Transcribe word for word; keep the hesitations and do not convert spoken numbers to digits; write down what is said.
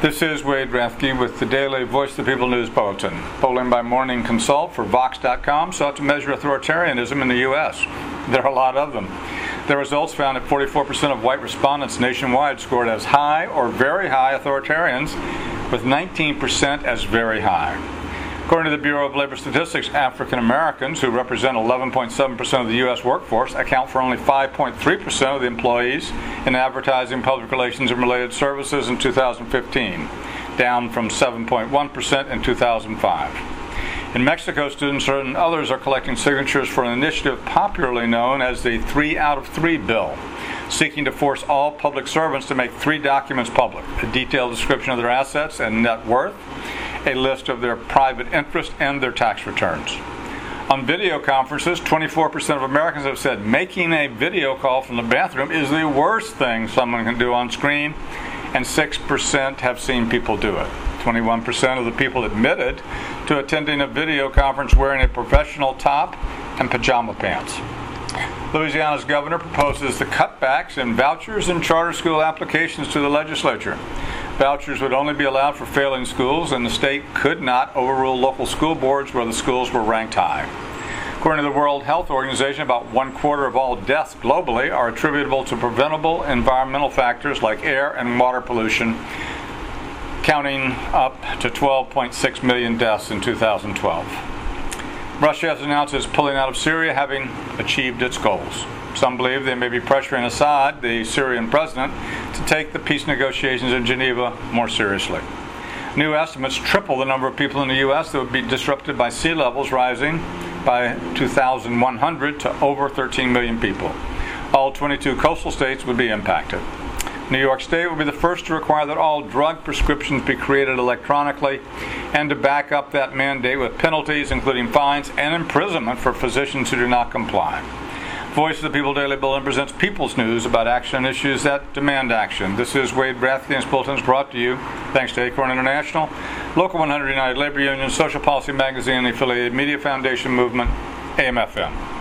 This is Wade Rathke with the Daily Voice of the People News Bulletin. Polling by Morning Consult for Vox dot com sought to measure authoritarianism in the U S There are a lot of them. The results found that forty-four percent of white respondents nationwide scored as high or very high authoritarians, with nineteen percent as very high. According to the Bureau of Labor Statistics, African Americans, who represent eleven point seven percent of the U S workforce, account for only five point three percent of the employees in advertising, public relations, and related services in two thousand fifteen, down from seven point one percent in two thousand five. In Mexico, students and others are collecting signatures for an initiative popularly known as the Three Out of Three Bill, seeking to force all public servants to make three documents public: a detailed description of their assets and net worth, a list of their private interest, and their tax returns. On video conferences, twenty-four percent of Americans have said making a video call from the bathroom is the worst thing someone can do on screen, and six percent have seen people do it. twenty-one percent of the people admitted to attending a video conference wearing a professional top and pajama pants. Louisiana's governor proposes the cutbacks in vouchers and charter school applications to the legislature. Vouchers would only be allowed for failing schools, and the state could not overrule local school boards where the schools were ranked high. According to the World Health Organization, about one quarter of all deaths globally are attributable to preventable environmental factors like air and water pollution, counting up to twelve point six million deaths in two thousand twelve. Russia has announced it's pulling out of Syria, having achieved its goals. Some believe they may be pressuring Assad, the Syrian president, to take the peace negotiations in Geneva more seriously. New estimates triple the number of people in the U S that would be disrupted by sea levels rising by two thousand one hundred to over thirteen million people. All twenty-two coastal states would be impacted. New York State will be the first to require that all drug prescriptions be created electronically, and to back up that mandate with penalties, including fines and imprisonment for physicians who do not comply. Voice of the People Daily Bulletin presents People's News about action and issues that demand action. This is Wade Rathke, and this bulletin is brought to you thanks to Acorn International, Local one hundred United Labor Union, Social Policy Magazine, and the affiliated Media Foundation Movement, A M F M.